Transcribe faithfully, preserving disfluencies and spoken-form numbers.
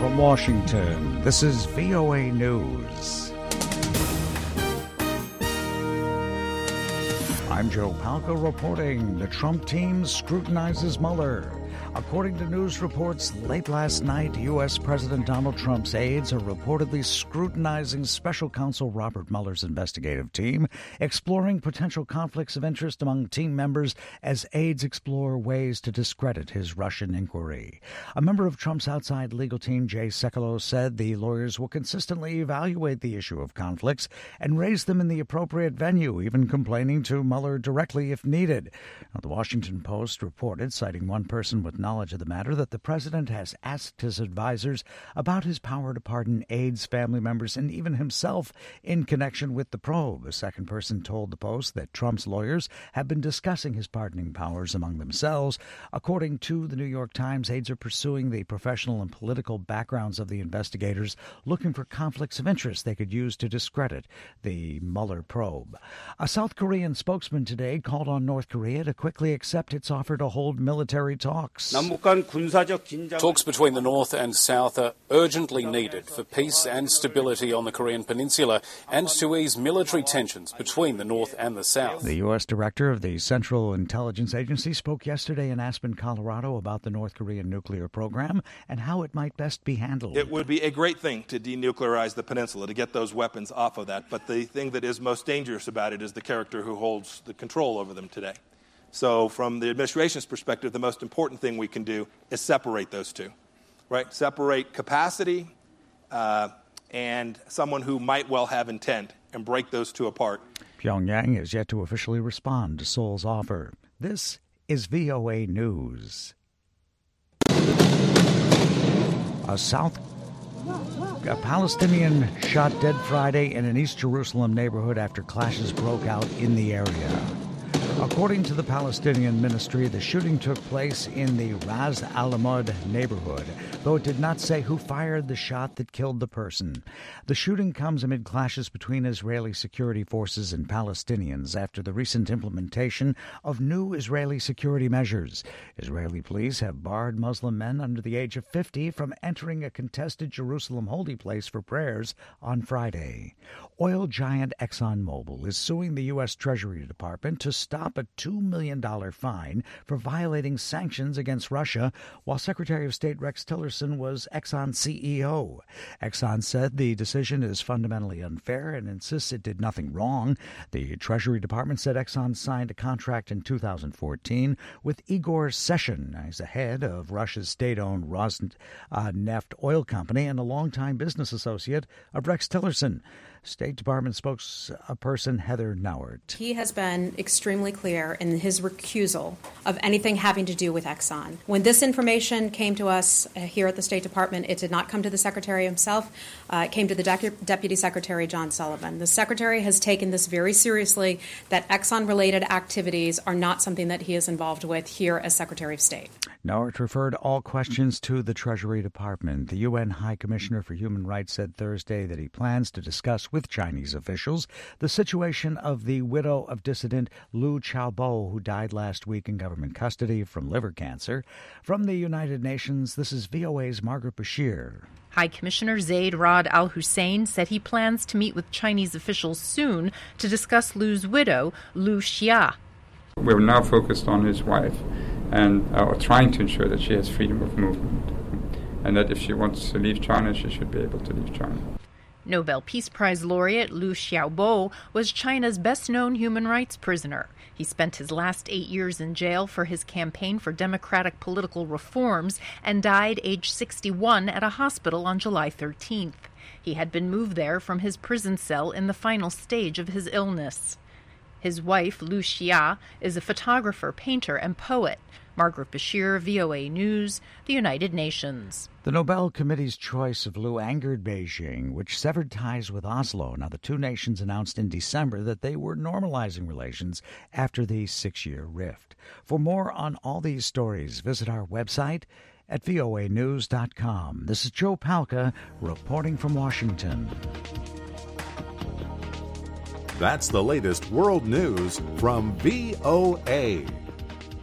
from Washington, this is V O A News. I'm Joe Palca reporting. The Trump team scrutinizes Mueller. According to news reports late last night, U S. President Donald Trump's aides are reportedly scrutinizing Special Counsel Robert Mueller's investigative team, exploring potential conflicts of interest among team members as aides explore ways to discredit his Russian inquiry. A member of Trump's outside legal team, Jay Sekulow, said the lawyers will consistently evaluate the issue of conflicts and raise them in the appropriate venue, even complaining to Mueller directly if needed. Now, the Washington Post reported, citing one person with knowledge of the matter, that the president has asked his advisers about his power to pardon aides, family members, and even himself in connection with the probe. A second person told the Post that Trump's lawyers have been discussing his pardoning powers among themselves. According to the New York Times, aides are pursuing the professional and political backgrounds of the investigators, looking for conflicts of interest they could use to discredit the Mueller probe. A South Korean spokesman today called on North Korea to quickly accept its offer to hold military talks. Talks between the North and South are urgently needed for peace and stability on the Korean Peninsula and to ease military tensions between the North and the South. The U S director of the Central Intelligence Agency spoke yesterday in Aspen, Colorado, about the North Korean nuclear program and how it might best be handled. It would be a great thing to denuclearize the peninsula, to get those weapons off of that. But the thing that is most dangerous about it is the character who holds the control over them today. So from the administration's perspective, the most important thing we can do is separate those two, right? Separate capacity uh, and someone who might well have intent and break those two apart. Pyongyang is yet to officially respond to Seoul's offer. This is V O A News. A South A Palestinian shot dead Friday in an East Jerusalem neighborhood after clashes broke out in the area. According to the Palestinian Ministry, the shooting took place in the Ras Al-Amud neighborhood, though it did not say who fired the shot that killed the person. The shooting comes amid clashes between Israeli security forces and Palestinians after the recent implementation of new Israeli security measures. Israeli police have barred Muslim men under the age of fifty from entering a contested Jerusalem holy place for prayers on Friday. Oil giant ExxonMobil is suing the U S. Treasury Department to stop a two million dollars fine for violating sanctions against Russia, while Secretary of State Rex Tillerson was Exxon's C E O. Exxon said the decision is fundamentally unfair and insists it did nothing wrong. The Treasury Department said Exxon signed a contract in two thousand fourteen with Igor Sechin as the head of Russia's state-owned Rosneft oil company and a longtime business associate of Rex Tillerson. State Department spokesperson Heather Nauert. He has been extremely clear in his recusal of anything having to do with Exxon. When this information came to us uh, here at the State Department, it did not come to the Secretary himself. Uh, it came to the De- Deputy Secretary, John Sullivan. The Secretary has taken this very seriously, that Exxon-related activities are not something that he is involved with here as Secretary of State. Nauert referred all questions to the Treasury Department. The U N High Commissioner for Human Rights said Thursday that he plans to discuss with Chinese officials the situation of the widow of dissident Liu Xiaobo, who died last week in government custody from liver cancer. From the United Nations, this is V O A's Margaret Bashir. High Commissioner Zaid Rad Al Hussein said he plans to meet with Chinese officials soon to discuss Liu's widow, Liu Xia. We're now focused on his wife and are trying to ensure that she has freedom of movement and that if she wants to leave China, she should be able to leave China. Nobel Peace Prize laureate Liu Xiaobo was China's best-known human rights prisoner. He spent his last eight years in jail for his campaign for democratic political reforms and died age sixty-one at a hospital on July thirteenth. He had been moved there from his prison cell in the final stage of his illness. His wife, Liu Xia, is a photographer, painter, and poet. Margaret Bashir, V O A News, the United Nations. The Nobel Committee's choice of Liu angered Beijing, which severed ties with Oslo. Now, the two nations announced in December that they were normalizing relations after the six-year rift. For more on all these stories, visit our website at V O A news dot com. This is Joe Palca reporting from Washington. That's the latest world news from V O A.